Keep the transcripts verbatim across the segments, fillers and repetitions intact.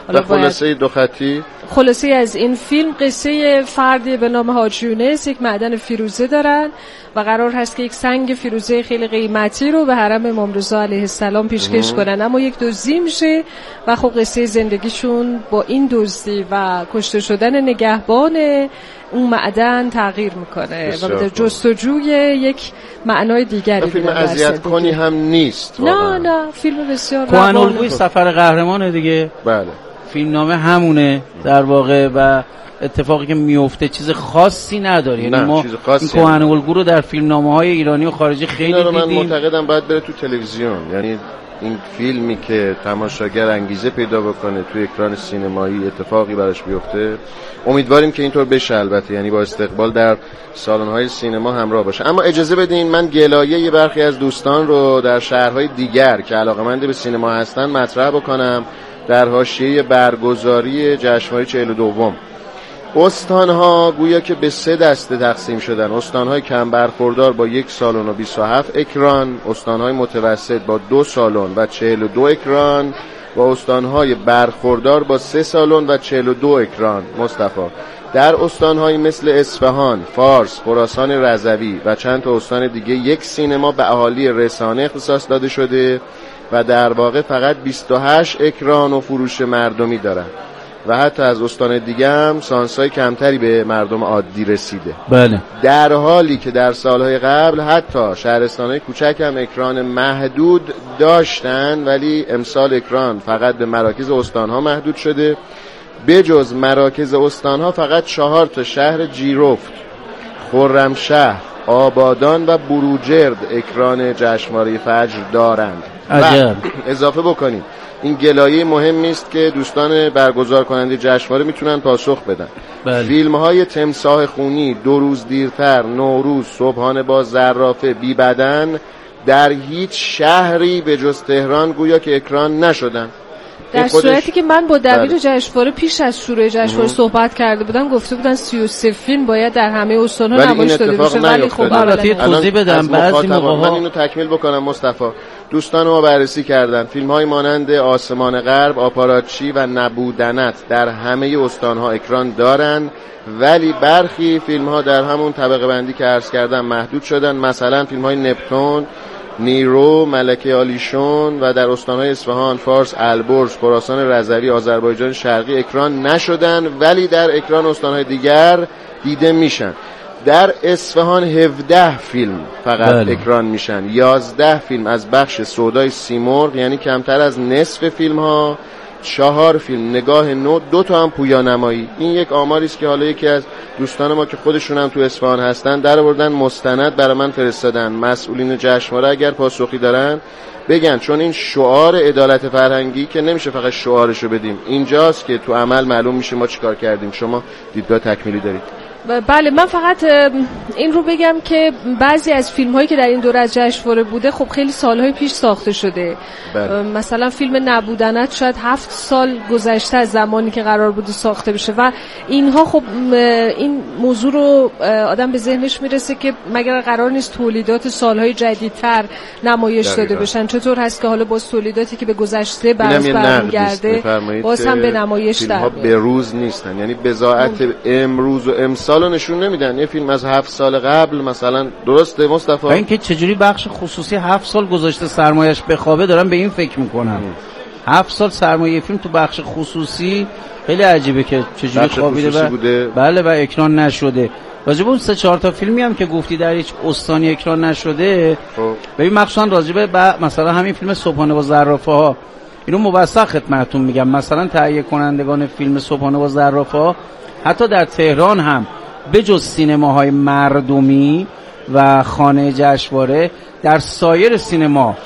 حالا خلاصه دو خطی خلاصه از این فیلم قصه فردی به نام حاجی یونس یک معدن فیروزه دارن و قرار هست که یک سنگ فیروزه خیلی قیمتی رو به حرم امام رضا علیه السلام پیشکش کنن، اما یک دزدی میشه و خب قصه زندگیشون با این دزدی و کشته شدن نگهبان اون معدن تغییر میکنه و به جستجوی یک معنای دیگری. فیلم اذیت کنی هم نیست واقعا. نه نه فیلم بسیار روان الگوی سفر قهرمانه دیگه. بله فیلم نامه همونه در واقع و اتفاقی که میفته چیز خاصی نداره، یعنی ما این کهن الگو رو در فیلم نامه های ایرانی و خارجی خیلی دیدیم. من معتقدم باید بره تو تلویزیون، یعنی این فیلمی که تماشاگر انگیزه پیدا بکنه توی اکران سینمایی اتفاقی براش بیفته، امیدواریم که اینطور بشه البته، یعنی با استقبال در سالن‌های سینما همراه باشه. اما اجازه بدین من گلایه یه برخی از دوستان رو در شهرهای دیگر که علاقه‌مند به سینما هستن مطرح بکنم در حاشیه برگزاری جشنواره چهل و دوم. استان‌ها گویا که به سه دسته تقسیم شدن: استان‌های کم برخوردار با یک سالن و بیست و هفت اکران، استان‌های متوسط با دو سالن و چهل و دو اکران و استان‌های برخوردار با سه سالن و چهل و دو اکران. مصطفی در استان‌هایی مثل اصفهان، فارس، خراسان رضوی و چند تا استان دیگه یک سینما به اهالی رسانه اختصاص داده شده و در واقع فقط بیست و هشت اکران و فروش مردمی دارن و حتی از استان دیگه هم سانسای کمتری به مردم عادی رسیده. بله. در حالی که در سالهای قبل حتی شهرستانهای کوچک هم اکران محدود داشتن، ولی امسال اکران فقط به مراکز استانها محدود شده. بجز مراکز استانها فقط چهار تا شهر جیرفت، خرمشهر، آبادان و بروجرد اکران جشنواره فجر دارند. عجب. اضافه بکنیم این گلایه مهمی است که دوستان برگزار کننده جشنواره میتونن پاسخ بدن. بله. فیلم های تمساح خونی، دو روز دیرتر، نوروز، صبحانه با زرافه، بی بدن در هیچ شهری به جز تهران گویا که اکران نشدن. در صورتی که من با دبیر جشنواره پیش از شروع جشنواره صحبت کرده بودم، گفته بودن سی و سه فیلم باید در همه استان‌ها نمایش داده بشه، ولی خب البته توضیح بدم بعضی موقع‌ها من اینو تکمیل بکنم. مصطفی دوستان ما بررسی کردن فیلم‌های مانند آسمان غرب، آپاراتچی و نبودنت در همه استان‌ها اکران دارن، ولی برخی فیلم‌ها در همون طبقه بندی که عرض کردم محدود شدن. مثلا فیلم‌های نپتون، نیرو، ملکه آلیشون و در استان‌های اصفهان، فارس، البرز، خراسان رضوی، آذربایجان شرقی اکران نشدن، ولی در اکران استان‌های دیگر دیده میشن. در اصفهان هفده فیلم فقط بله. اکران میشن. یازده فیلم از بخش سودای سیمرغ، یعنی کمتر از نصف فیلم‌ها. چهار فیلم نگاه نو، دو تا هم پویا نمایی. این یک آماری است که حالا یکی از دوستان ما که خودشون هم تو اصفهان هستن در آوردن، مستند برای من فرستادن. مسئولین جشنواره اگر پاسخی دارن بگن، چون این شعار عدالت فرهنگی که نمیشه فقط شعارشو بدیم، اینجاست که تو عمل معلوم میشه ما چیکار کردیم. شما دیدگاه تکمیلی دارید؟ بله، من فقط این رو بگم که بعضی از فیلم هایی که در این دوره از جشنواره بوده خب خیلی سالهای پیش ساخته شده. بله. مثلا فیلم نبودنت شاید هفت سال گذشته از زمانی که قرار بوده ساخته بشه و اینها خب این موضوع رو آدم به ذهنش میرسه که مگر قرار نیست تولیدات سالهای جدیدتر نمایش داده بشن؟ چطور هست که حالا باز تولیداتی که به گذشته باز برمیگرده باز هم به نمایش در میاد؟ به روز نیستن، یعنی بضاعت امروز و امسال رو نشون نمیدن. یه فیلم از هفت سال قبل مثلا، درسته مصطفی؟ این که چجوری بخش خصوصی هفت سال گذاشته سرمایش بخوابه، دارم به این فکر میکنم. هفت سال سرمایه فیلم تو بخش خصوصی خیلی عجیبه که چجوری خوابیده و بوده. بله و اکران نشده. راجب اون سه چهار تا فیلمی هم که گفتی در هیچ استانی اکران نشده، ببین مخصوصا راجب مثلا همین فیلم صبحانه با زرافه ها، اینو موثق خدمتتون میگم، مثلا تهیه کنندگان فیلم صبحانه با زرافه ها حتی در تهران هم به جز سینماهای مردمی و خانه جشنواره در سایر سینما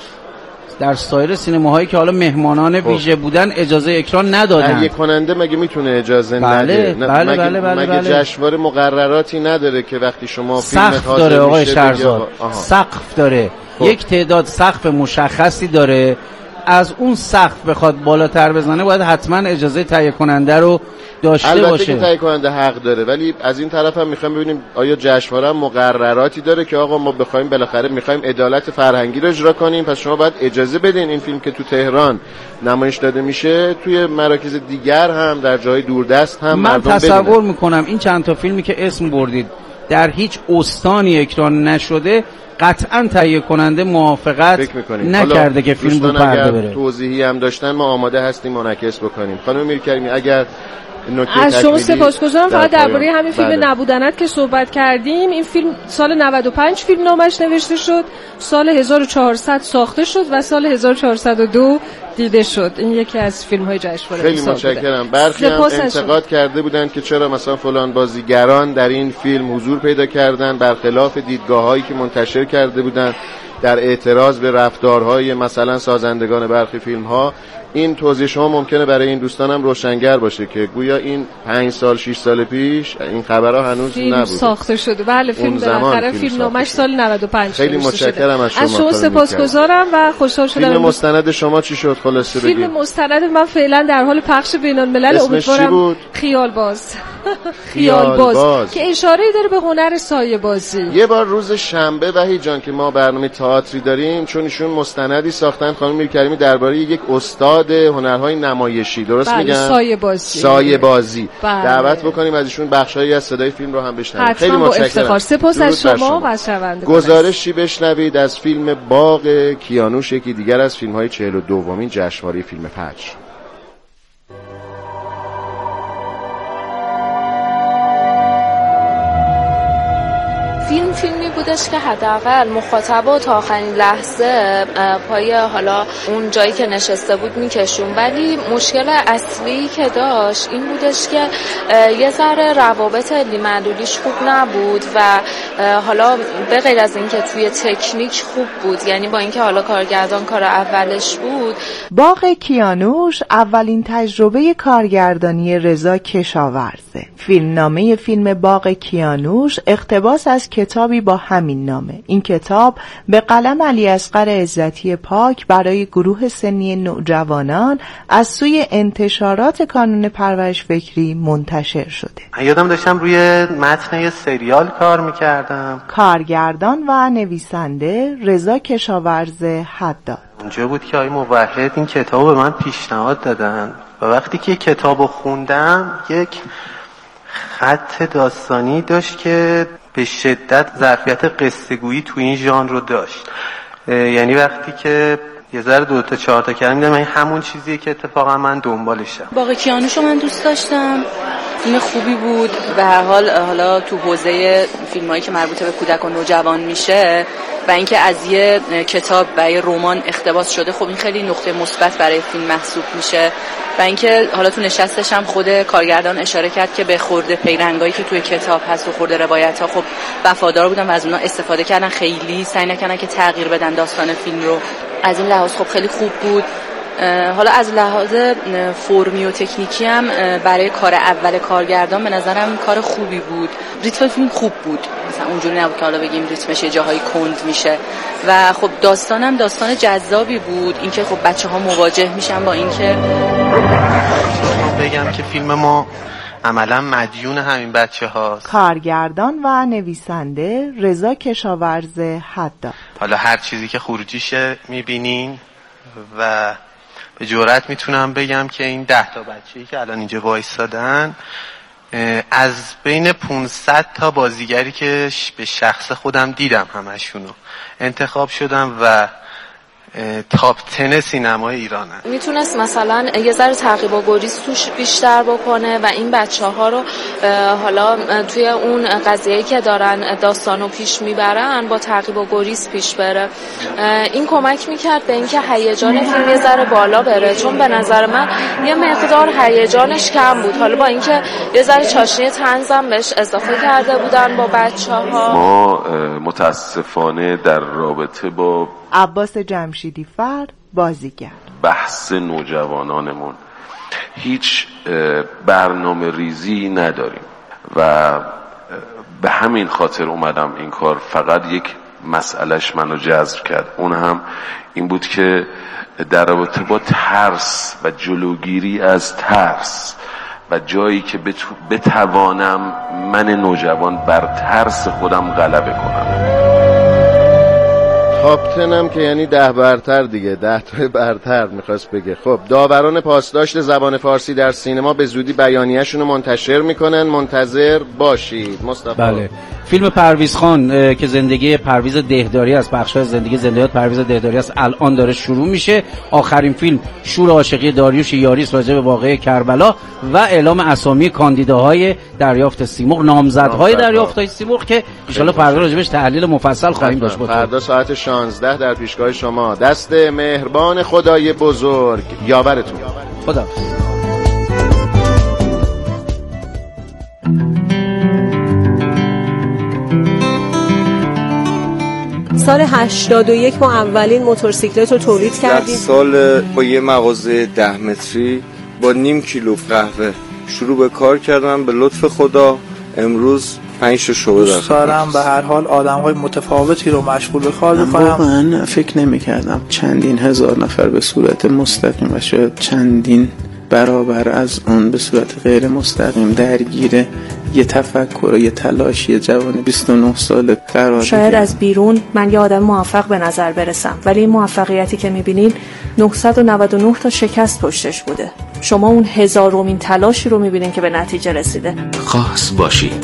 در سایر سینماهایی که حالا مهمانان ویژه بودن اجازه اکران ندادن. تهیه کننده مگه میتونه اجازه بله، نده؟ بله مگه, بله بله مگه بله. جشنواره مقرراتی نداره که وقتی شما فیلم سقف داره آقای شهرزاد، آها. سقف داره. خب. یک تعداد سقف مشخصی داره از اون سقف بخواد بالاتر بزنه باید حتما اجازه تهیه کننده رو داشته البته باشه. که تهیه کننده حق داره، ولی از این طرف هم میخوایم ببینیم آیا جشنواره مقرراتی داره که آقا ما بخوایم بالاخره میخوایم عدالت فرهنگی رو اجرا کنیم، پس شما باید اجازه بدین این فیلم که تو تهران نمایش داده میشه توی مراکز دیگر هم در جای دوردست هم من مردم تصور ببینن. میکنم این چند تا فیلمی که اسم بردید در هیچ استانی اکران نشده قطعا تهیه کننده موافقت نکرده که فیلم رو پرده بره. توضیحی هم داشتن ما آماده هستیم منعکس بکنیم. خانم میرکریمی اگر از شما سپاسگزارم. فقط درباره همین فیلم بله. نبودنت که صحبت کردیم، این فیلم سال نود و پنج فیلم نامش نوشته شد، سال هزار و چهارصد ساخته شد و سال هزار و چهارصد و دو دیده شد. این یکی از فیلم های جشنواره. خیلی متشکرم. برخی هم انتقاد کرده بودند که چرا مثلا فلان بازیگران در این فیلم حضور پیدا کردن برخلاف دیدگاه‌هایی که منتشر کرده بودند در اعتراض به رفتارهای مثلا سازندگان برخی فیلم‌ها. این توضیح شما ممکنه برای این دوستانم روشنگر باشه که گویا این پنج سال شش سال پیش این خبرها هنوز فیلم نبود ساخته شده. بله فیلم بالاخره فیلم نامش سال نود و پنج. خیلی متشکرم از شما. از شما سپاسگزارم و خوشحال شدم. فیلم مستند شما چی شد خلاصه بگید؟ فیلم مستند من فعلا در حال پخش بین‌الملل. امیدوارم خیال باز خیال باز, باز که اشاره داره به هنر سایه بازی. یه بار روز شنبه وحید جان که ما برنامه تئاتری داریم، چون ایشون مستندی ساختن خانم میرکریمی درباره یک استاد هنرهای نمایشی، درست بله، میگم؟ سایه بازی. سایه بازی. بله. دعوت بکنیم از ایشون بخشایی از صدای فیلم رو هم بشنویم. خیلی متشکرم. سپاس از شما و شنوندگان. گزارشی بشنوید از فیلم باغ کیانوش، یکی دیگر از فیلم‌های چهل و دومین جشنواره فیلم فجر. فیلم فیلمی بودش که حداقل مخاطب تا آخرین لحظه پای حالا اون جایی که نشسته بود میکشون، ولی مشکل اصلی که داشت این بودش که یه ذره روابط لیمعلولیش خوب نبود و حالا به غیر از این که توی تکنیک خوب بود، یعنی با اینکه حالا کارگردان کار اولش بود. باغ کیانوش اولین تجربه کارگردانی رضا کشاورزه. فیلمنامه فیلم باغ کیانوش اقتباس از کتابی با همین نامه. این کتاب به قلم علیاصغر عزتی پاک برای گروه سنی نوجوانان از سوی انتشارات کانون پرورش فکری منتشر شده. یادم داشتم روی متن سریال کار میکردم. کارگردان و نویسنده رضا کشاورز حداد. اونجا بود که آقای موحد این کتاب به من پیشنهاد دادن و وقتی که کتابو خوندم یک خط داستانی داشت که به شدت ظرفیت قصه گویی تو این ژانر رو داشت. یعنی وقتی که یه ذره دو تا چهار تا کردم دیدم این همون چیزیه که اتفاقا من دنبالشم. باغ کیانوشو من دوست داشتم، فیلم خوبی بود. به هر حال حالا تو حوزه فیلمایی که مربوط به کودک و نوجوان میشه و اینکه از یه کتاب و یه رمان اقتباس شده، خب این خیلی نقطه مثبت برای فیلم محسوب میشه. و اینکه حالا تو نشستش هم خود کارگردان اشاره کرد که به خورده پیرنگایی که توی کتاب هست و خورده روایت‌ها خب وفادار بودن و از اونها استفاده کردن، خیلی سعی نکردن که تغییر بدن داستان فیلم رو. از این لحاظ خب خیلی خوب بود. حالا از لحاظ فرمی و تکنیکی هم برای کار اول کارگردان به نظرم کار خوبی بود. ریتم فیلم خوب بود، مثلا اونجوری نبود که حالا بگیم ریتمش یه جاهای کند میشه و خب داستانم داستان جذابی بود. اینکه خب بچه‌ها مواجه میشن با اینکه بگم که فیلم ما عملا مدیون همین بچه هاست. کارگردان و نویسنده رضا کشاورز حداد. حالا هر چیزی که خروجیشه میبینین و به جرئت میتونم بگم که این ده تا بچه‌ای که الان اینجا وایسادن از بین پانصد تا بازیگری که به شخص خودم دیدم همشونو انتخاب شدم و تاپ ده سینمای ایرانه. میتونست مثلا یه ذره تعقیب و گریز توش بیشتر بکنه و این بچه‌ها رو حالا توی اون قضیه‌ای که دارن داستانو پیش میبرن با تعقیب و گریز پیش بره. این کمک میکرد به اینکه هیجان فیلم یه ذره بالا بره، چون به نظر من یه مقدار هیجانش کم بود. حالا با اینکه یه ذره چاشنی طنزم بهش اضافه کرده بودن با بچه‌ها. ما متاسفانه در رابطه با عباس جمشیدی فر بازیگر بحث نوجوانانمون هیچ برنامه ریزی نداریم و به همین خاطر اومدم این کار فقط یک مسئلهش منو جذب کرد. اون هم این بود که در رابطه با ترس و جلوگیری از ترس و جایی که بتوانم من نوجوان بر ترس خودم غلبه کنم. تاپ تنم که یعنی ده برتر دیگه، ده تا برتر میخواست بگه. خب داوران پاسداشت زبان فارسی در سینما به زودی بیانیه‌شون رو منتشر میکنن، منتظر باشید. مصطفی بله، فیلم پرویز خان که زندگی پرویز دهداری است، بخشای زندگی زندگیات پرویز دهداری است، الان داره شروع میشه. آخرین فیلم شور عاشقی داریوش یاریس راجع به واقعه کربلا و اعلام اسامی کاندیداهای دریافت سیمرغ، نامزدهای دریافت سیمرغ که ان شاءالله فردا راجبش تحلیل مفصل خواهیم داشت. فردا ساعت شانزده در پیشگاه شما. دست مهربان خدای بزرگ یاورتون. خدا سال هشتاد و یک ما اولین موتورسیکلت رو تولید کردیم. سال با یه مغازه ده متری با نیم کیلو قهوه شروع به کار کردم. به لطف خدا امروز پنج تا شعبه دارم. دوست دارم به هر حال آدم‌های متفاوتی رو مشغول به کار بکنم. من فکر نمی‌کردم چندین هزار نفر به صورت مستقیم و شاید چندین برابر از اون به صورت غیر مستقیم درگیر یه تفکر و یه تلاش یه جوان بیست و نه ساله قرار شاید دیگه. از بیرون من یه آدم موفق به نظر برسم، ولی این موفقیتی که می‌بینین نهصد و نود و نه تا شکست پشتش بوده. شما اون هزارمین تلاشی رو می‌بینین که به نتیجه رسیده. خاص باشید.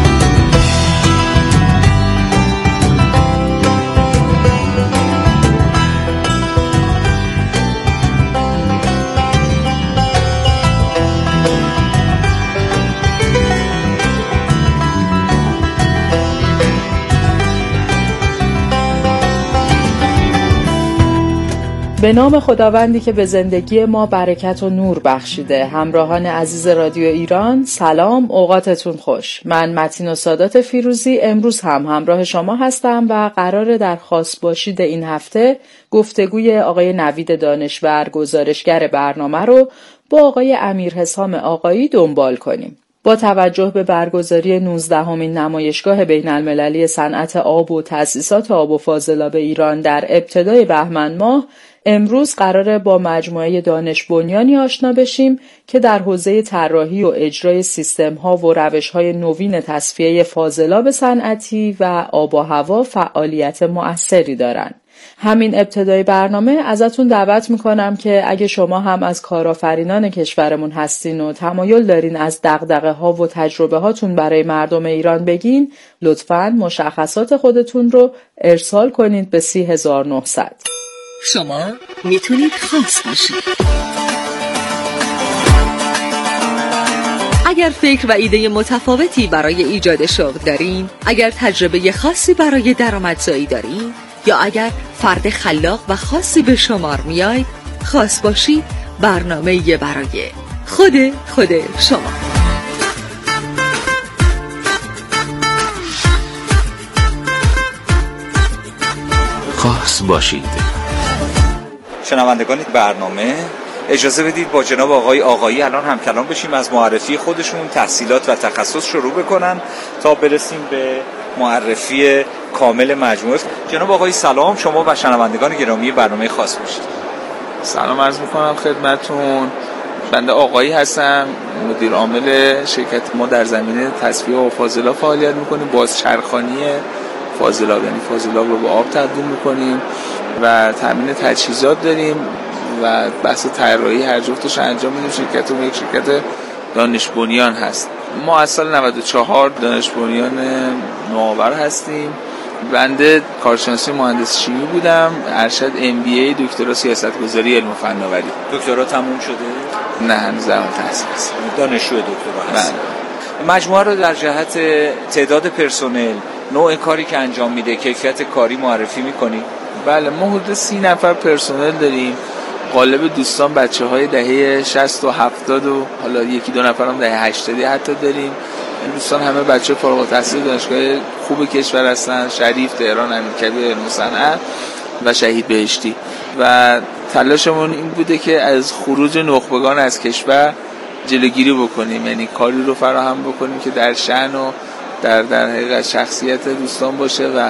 به نام خداوندی که به زندگی ما برکت و نور بخشیده. همراهان عزیز رادیو ایران، سلام، اوقاتتون خوش. من متین و سادات فیروزی امروز هم همراه شما هستم و قراره در خاص باشید این هفته گفتگوی آقای نوید دانشور گزارشگر برنامه رو با آقای امیر حسام آقایی دنبال کنیم. با توجه به برگزاری نوزدهمین نمایشگاه بین المللی صنعت آب و تأسیسات آب و فاضلاب ایران در ابتدای بهمن ماه، امروز قراره با مجموعه دانش بنیانی آشنا بشیم که در حوزه طراحی و اجرای سیستم‌ها و روش‌های نوین تصفیه فاضلاب صنعتی و آب و هوا فعالیت مؤثری دارند. همین ابتدای برنامه ازتون دعوت میکنم که اگه شما هم از کارآفرینان کشورمون هستین و تمایل دارین از دغدغه ها و تجربه هاتون برای مردم ایران بگین، لطفاً مشخصات خودتون رو ارسال کنید به سی هزار و نهصد. شما میتونید خاص باشید. اگر فکر و ایده متفاوتی برای ایجاد شغل دارین، اگر تجربه خاصی برای درآمدزایی دارین، یا اگر فرد خلاق و خاصی به شمار میاید، خاص باشید برنامه برای خود خود شما. خاص باشید. شنوندگان برنامه، اجازه بدید با جناب آقای آقایی الان هم کلام بشیم، از معرفی خودشون، تحصیلات و تخصص شروع بکنن تا برسیم به معرفی کامل مجموعه. جناب آقای سلام، شما و شنوندگان گرامی برنامه خاص باشید. سلام عرض میکنم خدمتون. بنده آقایی هستم، مدیر عامل شرکت ما در زمینه تصفیه و فاضلاب فعالیت میکنیم. بازچرخانی فاضلاب یعنی فاضلاب رو به آب تبدیل میکنیم و تامین تجهیزات داریم و بحث طراحی هر جفتش انجام میدیم. شرکتمون یک شرکت دانش بنیان هست. ما از سال نود و چهار دانش بنیان نوآور هستیم. بنده کارشناسی مهندس شیمی بودم، ارشد ام بی ای، دکترا سیاستگذاری علم و فناوری. دکترا تموم شده؟ نه هنوز در تحصیل است. دانشجو دکترا هست. مجموعه رو در جهت تعداد پرسنل، نوع کاری که انجام میده، کیفیت کاری معرفی میکنی؟ بله، ما حدود سی نفر پرسنل داریم. غالب دوستان بچه های دهه شصت و هفتاد و حالا یکی دو نفر هم دهه هشتاد حتی داریم. این دوستان همه بچه فارغ التحصیل دانشگاه خوب کشور هستن، شریف، تهران، امیرکبیر، علم و صنعت و شهید بهشتی. و تلاشمون این بوده که از خروج نخبگان از کشور جلوگیری بکنیم، یعنی کاری رو فراهم بکنیم که در شأن و در در حقیقت شخصیت دوستان باشه و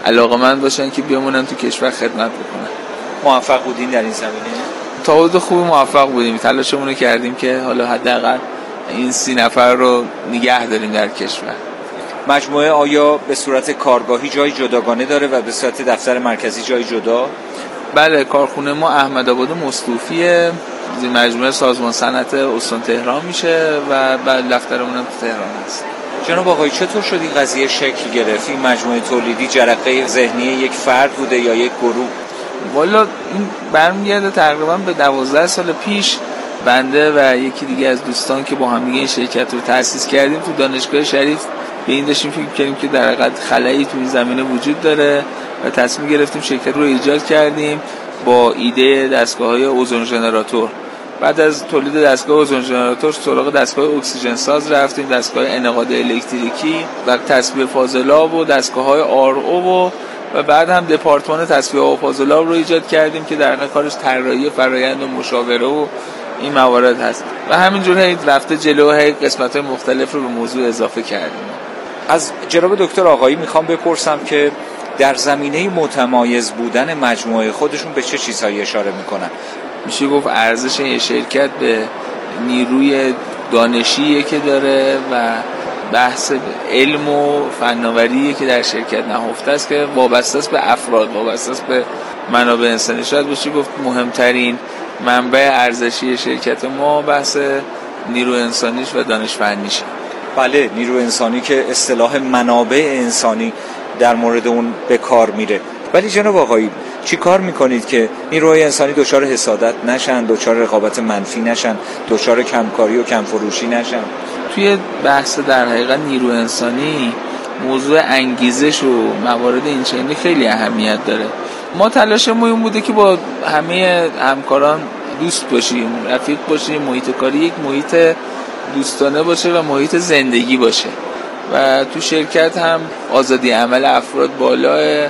علاقه‌مند باشن که بیامونن تو کشور خدمت بکنن. موفق بودین در این زمینه؟ تا حدود خوبی موفق بودیم، تلاشمون رو کردیم که حالا حداقل این سی نفر رو نگه داریم در کشور. مجموعه آیا به صورت کارگاهی جای جداگانه داره و به صورت دفتر مرکزی جای جدا؟ بله، کارخونه ما احمدآباد مصطفیه، مجموعه سازمان صنعت استان تهران میشه و بعد دفترمون هم تو تهران هست. جناب آقای چطور شد این قضیه شکل گرفت؟ این مجموعه تولیدی جرقه ذهنی یک فرد بوده یا یک گروه؟ والا این برمیگرده تقریبا به دوازده سال پیش. بنده و یکی دیگه از دوستان که با هم دیگه این شرکت رو تأسیس کردیم تو دانشگاه شریف به این داشتیم فکر کردیم که در حقیقت خلایی تو این زمینه وجود داره و تصمیم گرفتیم شرکت رو ایجاد کردیم با ایده دستگاه‌های اوزون ژنراتور. بعد از تولید دستگاه اوزون ژنراتور سراغ دستگاه اکسیژن ساز رفتیم، دستگاه انعقاد الکتریکی و تصفیه فاضلاب و دستگاه‌های آر او و و بعد هم دپارتمان تصفیه آب و فاضلاب رو ایجاد کردیم که در واقع کارش طراحی فرآیند و مشاوره و این موارد هست و همینجور هی رفته جلو، هی قسمت‌های مختلف رو به موضوع اضافه کردیم. از جناب دکتر آقایی میخوام بپرسم که در زمینه متمایز بودن مجموعه خودشون به چه چیزهایی اشاره میکنن؟ میشه گفت ارزش این شرکت به نیروی دانشیه که داره و بحث علم و فناوریه که در شرکت نهفته است که وابسته است به افراد، وابسته است به منابع انسانی. شاید بشه گفت مهمترین منبع ارزشی شرکت ما بحث نیرو انسانیش و دانش فنیشه. بله، نیرو انسانی که اصطلاح منابع انسانی در مورد اون به کار میره. ولی جناب آقایی چی کار میکنید که نیروهای انسانی دچار حسادت نشن، دچار رقابت منفی نشن، دچار کمکاری و کمفروشی نشن؟ توی بحث در حقیقت نیرو انسانی موضوع انگیزش و موارد اینچنینی خیلی اهمیت داره. ما تلاشمون این بوده که با همه همکاران دوست باشیم، رفیق باشیم، محیط کاری یک محیط دوستانه باشه و محیط زندگی باشه و تو شرکت هم آزادی عمل افراد بالاه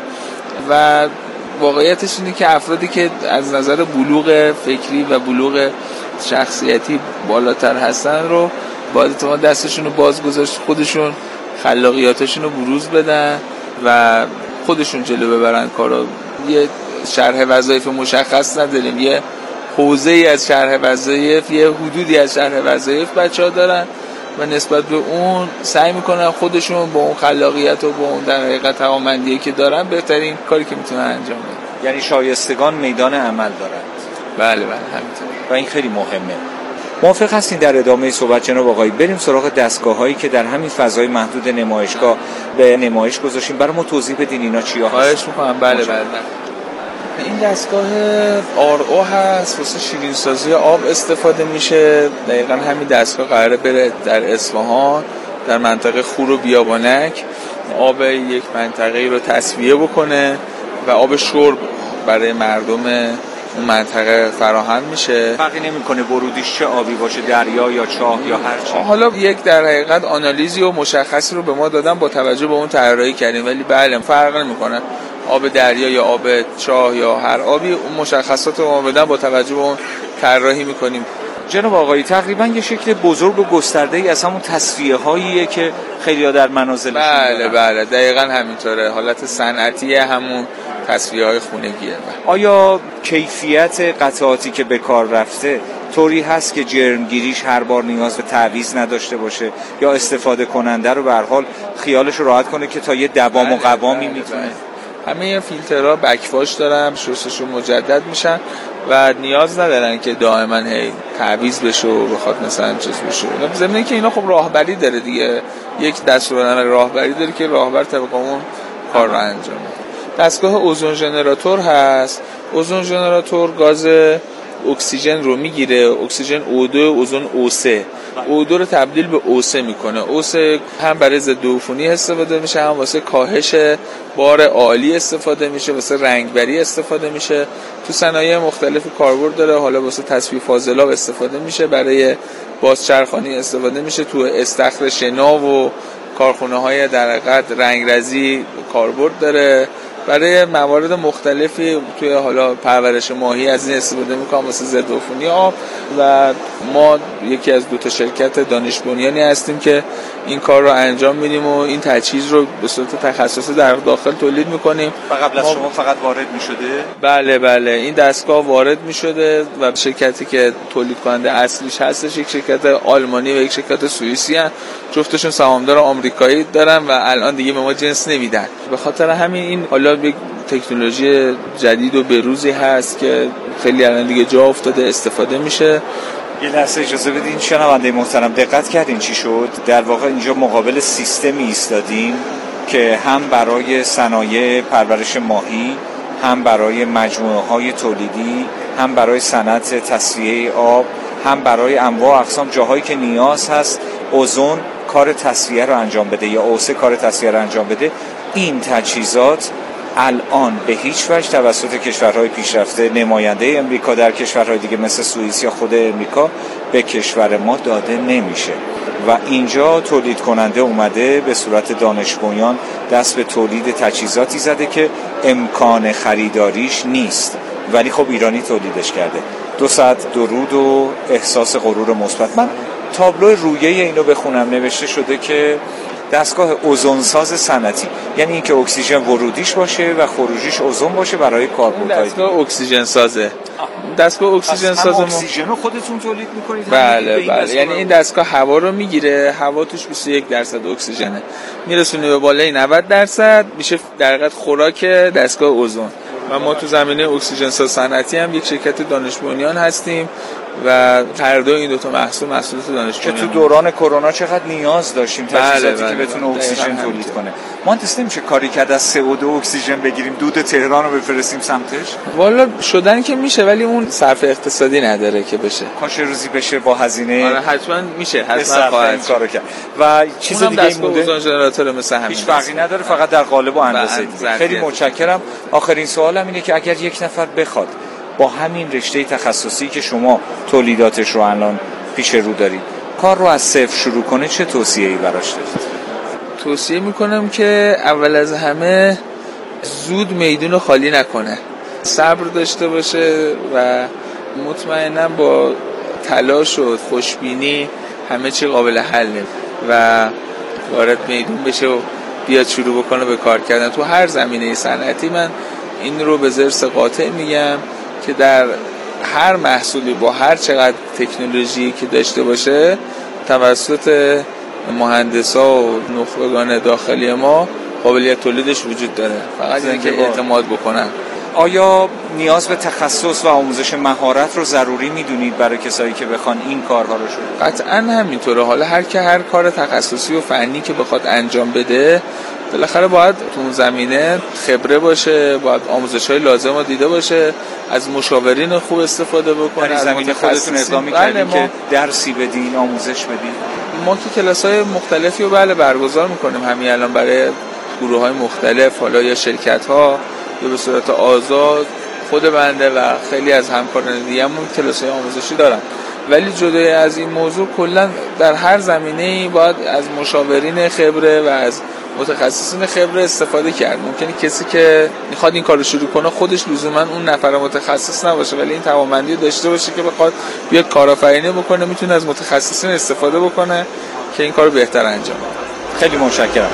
و واقعیتش اینه که افرادی که از نظر بلوغ فکری و بلوغ شخصیتی بالاتر هستن رو باید تو دستشون رو باز گذاشت، خودشون خلاقیاتشون رو بروز بدن و خودشون جلو ببرن کارو. یه شرح وظایف مشخص نداریم، یه حوزه‌ای از شرح وظایف، یه حدودی از شرح وظایف بچه‌ها دارن و نسبت به اون سعی میکنن خودشون با اون خلاقیت و با اون در حقیقت توانمندی که دارن بهترین کاری که میتونن انجام بدن. یعنی شایستگان میدان عمل دارن. بله بله همینطور و این خیلی مهمه. موافق هستین در ادامه صحبت جناب آقایی بریم سراغ دستگاه‌هایی که در همین فضای محدود نمایشگاه به نمایش گذاشتیم؟ برای ما توضیح بدین اینا چیا هست؟ خواهش می‌کنم. بله بله. این دستگاه آر او هست، واسه شیرین سازی آب استفاده میشه. دقیقاً همین دستگاه قراره بره در اصفهان در منطقه خور و بیابانک آب یک منطقه‌ای رو تصفیه بکنه و آب شرب برای مردم اون منطقه فراهم میشه. فرقی نمیکنه ورودیش چه آبی باشه، دریا یا چاه یا هر چی؟ حالا یک در حقیقت آنالیزی و مشخصی رو به ما دادن، با توجه به اون طراحی کردیم، ولی بله فرق نمیکنه آب دریا یا آب چاه یا هر آبی، اون مشخصات رو ما بدن با توجه به اون طراحی میکنیم. جناب آقایی تقریبا یه شکل بزرگ و گسترده‌ای از همون تصفیه هاییه که خیلی‌ها در منازل بله بله دقیقاً همینطوره، حالت صنعتی همون تصفیه های خونگیه. آیا کیفیت قطعاتی که به کار رفته طوری هست که جرمگیریش هر بار نیاز به تعویض نداشته باشه یا استفاده کننده رو به هر حال خیالش رو راحت کنه که تا یه دوام و قوامی میتونه؟ همه فیلترها بکواش دارن، شستشون مجدد میشن و نیاز ندارن که دائما هی تعویض بشه و بخواد مثلا چیز بشه. ضمن اینکه اینا خب راهبری داره دیگه، یک دستورالعمل راهبری داره که راهبر طبق اون کار رو انجام میده. دستگاه اوزون ژنراتور هست. اوزون ژنراتور گاز اکسیژن رو میگیره، اکسیژن او دو، اوزون او سه، او دو رو تبدیل به او سه میکنه. او سه هم برای ضد عفونی استفاده میشه، هم واسه کاهش بار عالی استفاده میشه، واسه رنگبری استفاده میشه، تو صنایع مختلف کاربرد داره. حالا واسه تصفیه فاضلاب استفاده میشه، برای بازچرخانی استفاده میشه، تو استخر شنا و کارخونه های در حقیقت رنگرزی کاربرد داره. برای موارد مختلفی توی حالا پرورش ماهی از این استفاده میکنم واسه ضد عفونی آب و ما یکی از دو تا شرکت دانش بنیانی هستیم که این کار رو انجام میدیم و این تجهیز رو به صورت تخصصی در داخل تولید میکنیم. و قبل از شما فقط وارد میشده؟ بله بله این دستگاه وارد میشده و شرکتی که تولید کننده اصلیش هستش یک شرکت آلمانی و یک شرکت سوئیسی هستن. جفتشون سهامدار آمریکایی دارن و الان دیگه به ما جنس نمیدن. به خاطر همین این حالا یک تکنولوژی جدید و بروزی هست که خیلی الان دیگه جا افتاده استفاده میشه. یه لحظه اجازه بدین شنونده محترم، دقت کردین چی شد؟ در واقع اینجا مقابل سیستمی ایستادیم که هم برای صنایع پرورش ماهی، هم برای مجموعه های تولیدی، هم برای صنعت تصفیه آب، هم برای انواع اقسام جاهایی که نیاز هست اوزون کار تصفیه رو انجام بده یا اوسه کار تصفیه رو انجام بده. این تجهیزات الان به هیچ وجه توسط کشورهای پیشرفته نماینده امریکا در کشورهای دیگه مثل سوئیس یا خود امریکا به کشور ما داده نمیشه و اینجا تولید کننده اومده به صورت دانش بنیان دست به تولید تجهیزاتی زده که امکان خریداریش نیست، ولی خب ایرانی تولیدش کرده. دو ساعت درود و احساس غرور مثبت. من تابلو رویه اینو بخونم، نوشته شده که دستگاه اوزونساز صنعتی، یعنی اینکه اکسیژن ورودیش باشه و خروجیش اوزون باشه برای کاربردهای. دستگاه اکسیژن سازه. دستگاه اکسیژن ساز ما اکسیژن رو خودتون تولید می‌کنید؟ بله بله، یعنی این دستگاه هوا رو میگیره، هوا توش بیست و یک درصد اکسیژنه، میرسونه به بالای نود درصد، میشه در حقیقت خوراک دستگاه اوزون. و ما تو زمینه اکسیژن ساز صنعتی هم یک شرکت دانش بنیان هستیم و هر دو این دو تا محصول محصولات دانش بنیان که تو دوران کرونا چقدر نیاز داشتیم تجهیزاتی بله که بله بتونه اکسیژن تولید کنه. مهندس نمیشه کاری کرد از سی او دو اکسیژن بگیریم دود تهران رو بفرستیم سمتش؟ والا شدن که میشه، ولی اون صرف اقتصادی نداره که بشه. کاش روزی بشه با هزینه. آره حتما میشه، حتما خواهد کارو کرد. و چیز دیگه این بوده اوزون ژنراتور مثل همین هیچ فرقی نداره، فقط در قالب و اندازه دیگه. خیلی متشکرم. آخرین سوالم اینه که اگر یک نفر بخواد با همین رشته تخصصی که شما تولیداتش رو الان پیش رو دارید کار رو از صفر شروع کنه، چه توصیه‌ای براش دارید؟ توصیه میکنم که اول از همه زود میدون رو خالی نکنه، صبر داشته باشه و مطمئنم با تلاش و خوشبینی همه چی قابل حله و وارد میدون بشه و بیاد شروع بکنه به کار کردن تو هر زمینه صنعتی. من این رو به ضرس قاطع میگم که در هر محصولی با هر چقدر تکنولوژی که داشته باشه توسط مهندسا و نخبگان داخلی ما قابلیت تولیدش وجود داره، فقط اینکه اعتماد بکنن. آیا نیاز به تخصص و آموزش مهارت رو ضروری میدونید برای کسایی که بخوان این کارها رو شروع؟ قطعاً همینطوره. حالا هر که هر کار تخصصی و فنی که بخواد انجام بده بالاخره باید تو اون زمینه خبره باشه، باید آموزش‌های لازم رو دیده باشه، از مشاورین خوب استفاده بکنه. در زمینه خودتون اقدام کردین که درسی بدین، آموزش بدین؟ ما که کلاس‌های مختلفی رو بله برگزار می‌کنیم همین الان برای گروه‌های مختلف، حالا یا شرکت‌ها یا به صورت آزاد. خود بنده و خیلی از همکاران دیگه‌مون کلاس‌های آموزشی دارن، ولی جدای از این موضوع کلا در هر زمینه‌ای باید از مشاورین خبره و از متخصصین خبره استفاده کرد. ممکنه کسی که میخواد این کارو شروع کنه خودش لزوما اون نفر متخصص نباشه، ولی این توانمندی داشته باشه که بخواد بیاد کارآفرینی بکنه، میتونه از متخصصین استفاده بکنه که این کارو بهتر انجام بده. خیلی متشکرم.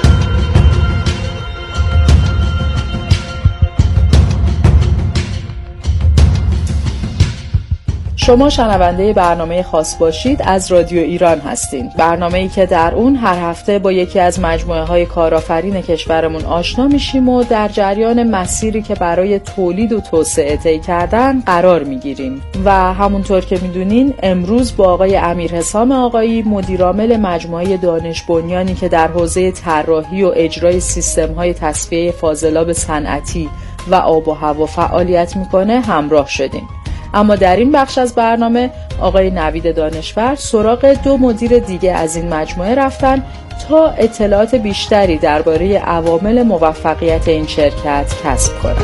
شما شنونده برنامه خاص باشید از رادیو ایران هستین، برنامه‌ای که در اون هر هفته با یکی از مجموعه‌های کارآفرین کشورمون آشنا میشیم و در جریان مسیری که برای تولید و توسعه طی کردن قرار میگیریم. و همونطور که میدونین امروز با آقای امیرحسام آقایی مدیرعامل مجموعه دانش بنیانی که در حوزه طراحی و اجرای سیستم‌های تصفیه فاضلاب صنعتی و آب و هوا فعالیت میکنه همراه شدیم. اما در این بخش از برنامه آقای نوید دانشور سراغ دو مدیر دیگه از این مجموعه رفتن تا اطلاعات بیشتری درباره عوامل موفقیت این شرکت کسب کنند.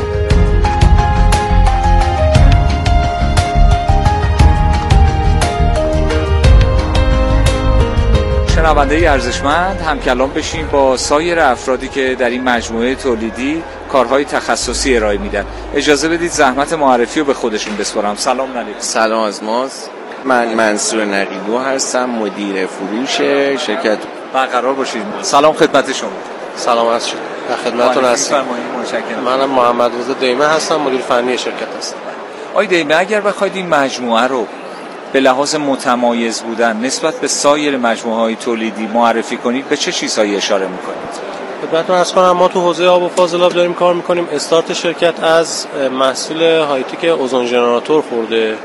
شنونده ارزشمند، همکلام بشیم با سایر افرادی که در این مجموعه تولیدی کارهای تخصصی ارائه میدن. اجازه بدید زحمت معرفی رو به خودشون بسپارم. سلام علیکم. سلام از ماست. من منصور نقیبو هستم، مدیر فروش شرکت. برقرار باشید. سلام خدمت شما. سلامت شد. در خدمتتون هستم. منم محمد رضا دیمه هستم، مدیر فنی شرکت هستم. آقای دیمه، اگر بخواید این مجموعه رو به لحاظ متمایز بودن نسبت به سایر مجموعه‌های تولیدی معرفی کنید، به چه چیزهایی اشاره می‌کنید؟ خدمتتون عرض کنم ما تو حوزه آب و فاضلاب داریم کار می‌کنیم. استارت شرکت از محصول هایتک اوزون ژنراتور خورده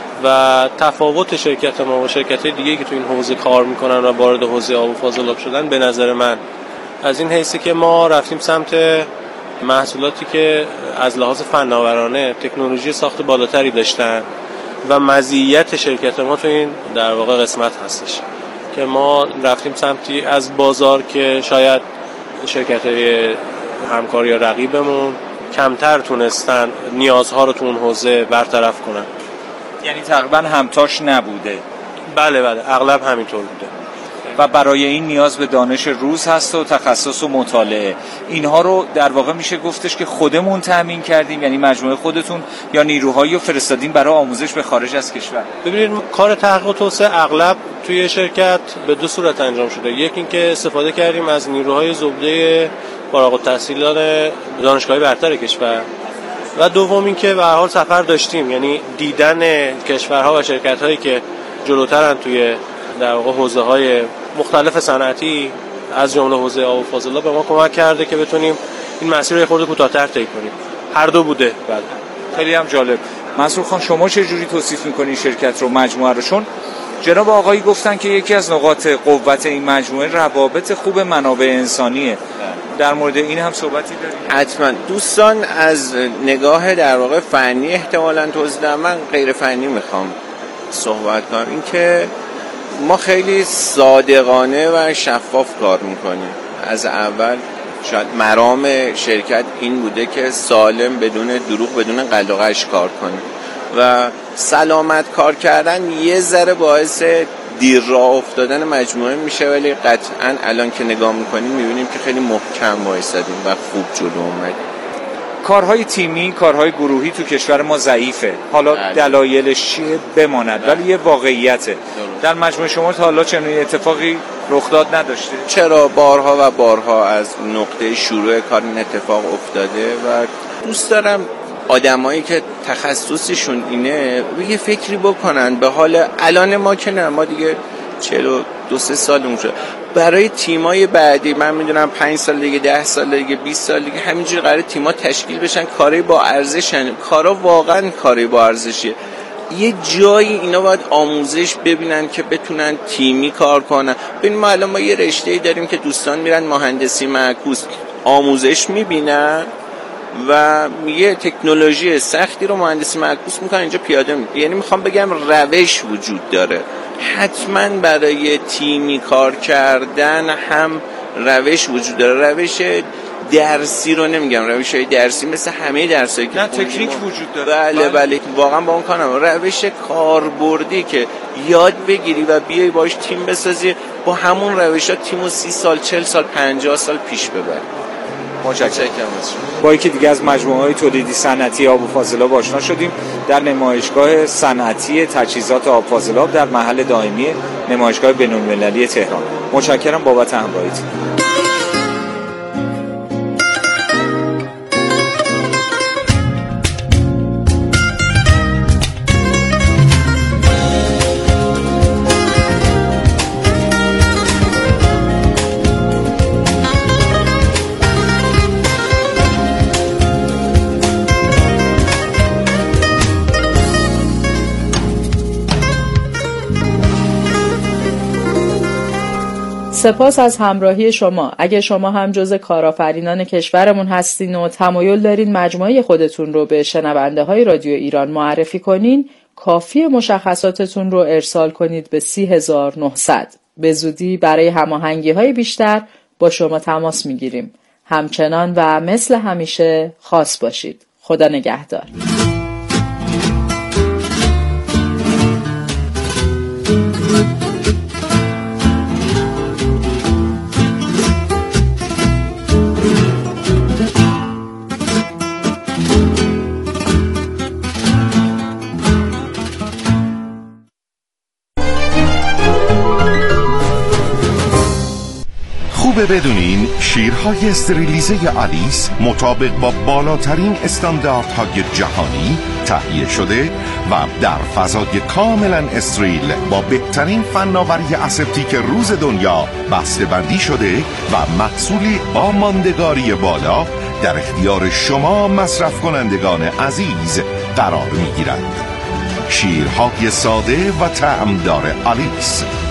و تفاوت شرکت ما و شرکت‌های دیگه‌ای که تو این حوزه کار می‌کنن و وارد حوزه آب و فاضلاب شدن، به نظر من از این حیثی که ما رفتیم سمت محصولاتی که از لحاظ فناورانه تکنولوژی ساخت بالاتری داشتن و مزیت شرکت ما تو این در واقع قسمت هستش که ما رفتیم سمتی از بازار که شاید شرکت‌های همکار یا رقیبمون کمتر تونستن نیازها رو تو اون حوزه برطرف کنن. یعنی تقریبا همتاش نبوده. بله بله اغلب همینطور بوده و برای این نیاز به دانش روز هست و تخصص و مطالعه. اینها رو در واقع میشه گفتش که خودمون تامین کردیم، یعنی مجموعه خودتون یا نیروهایی رو فرستادیم برای آموزش به خارج از کشور. ببینید کار تحقیق و توسعه اغلب توی شرکت به دو صورت انجام شده. یکی اینکه استفاده کردیم از نیروهای زبده فارغ التحصیلان دانشگاهی برتر کشور و دوم اینکه به هر حال سفر داشتیم، یعنی دیدن کشورها و شرکت‌هایی که جلوترن توی در واقع حوزه‌های مختلف صنعتی از جمله حوزه آب و فاضلاب به ما کمک کرده که بتونیم این مسیر رو خورده کوتاه‌تر طی کنیم. هر دو بوده. بله. خیلی هم جالب. منصور خان، شما چه جوری توصیف می‌کنید شرکت رو، مجموعه رو؟ چون جناب آقایی گفتن که یکی از نقاط قوت این مجموعه روابط خوب منابع انسانیه. در مورد این هم صحبتی دارید؟ حتما. دوستان از نگاه در واقع فنی احتمالاً توضیح دادن، من غیر فنی میخوام صحبت کنم. این که ما خیلی صادقانه و شفاف کار میکنیم. از اول شاید مرام شرکت این بوده که سالم، بدون دروغ، بدون قل و قش کار کنیم و سلامت کار کردن یه ذره باعث دیر راه افتادن مجموعه میشه، ولی قطعا الان که نگاه میکنیم میبینیم که خیلی محکم وایسادیم و خوب جلو اومدیم. کارهای تیمی، کارهای گروهی تو کشور ما ضعیفه. حالا دلایلش چیه بماند، ولی یه واقعیته. در مجموعه شما تا حالا چنین اتفاقی رخ داد نداشته؟ چرا، بارها و بارها از نقطه شروع کار این اتفاق افتاده و دوست دارم آدمایی که تخصصشون اینه یه فکری بکنن به حال الان ما که نه، ما دیگه چهل و دو سه سالمون شد. برای تیمای بعدی من میدونم پنج سال دیگه، ده سال دیگه، بیست سال دیگه همینجوری قراره تیما تشکیل بشن، کاری با ارزشن، کارا واقعا کاری با ارزشیه. یه جایی اینا باید آموزش ببینن که بتونن تیمی کار کنن. ببین ما الان ما یه رشته‌ای داریم که دوستان میرن مهندسی معکوس آموزش میبینن و یه تکنولوژی سختی رو مهندسی معکوس میکنن اینجا پیاده میکنن. یعنی میخوام بگم روش وجود داره. حتما برای تیمی کار کردن هم روش وجود داره. روش درسی رو نمیگم، روش های درسی مثل همه درسایی که نه تکنیک وجود داره. بله بله واقعا با اون کارم. روش کاربردی که یاد بگیری و بیای باش تیم بسازی، با همون روش ها تیمو سی سال، چهل سال، پنجاه سال پیش ببری. متشکرم. با یکی دیگه از مجموعه‌های تولیدی صنعتی آب و فاضلاب آشنا شدیم در نمایشگاه صنعتی تجهیزات آب و فاضلاب در محل دائمی نمایشگاه بین‌المللی تهران. متشکرم بابت همراهیتون. سپاس از همراهی شما. اگه شما هم جز کارآفرینان کشورمون هستین و تمایل دارین مجموعه خودتون رو به شنونده های رادیو ایران معرفی کنین، کافی مشخصاتتون رو ارسال کنید به سی هزار و نهصد. به زودی برای هماهنگی های بیشتر با شما تماس میگیریم. همچنان و مثل همیشه خاص باشید. خدا نگهدار. جالبه بدونین شیرهای استریلیزه آلیس مطابق با بالاترین استانداردهای جهانی تهیه شده و در فضای کاملا استریل با بهترین فناوری اسپتیک روز دنیا بسته‌بندی شده و محصولی با ماندگاری بالا در اختیار شما مصرف کنندگان عزیز قرار می‌گیرد. شیرهای ساده و طعمدار آلیس.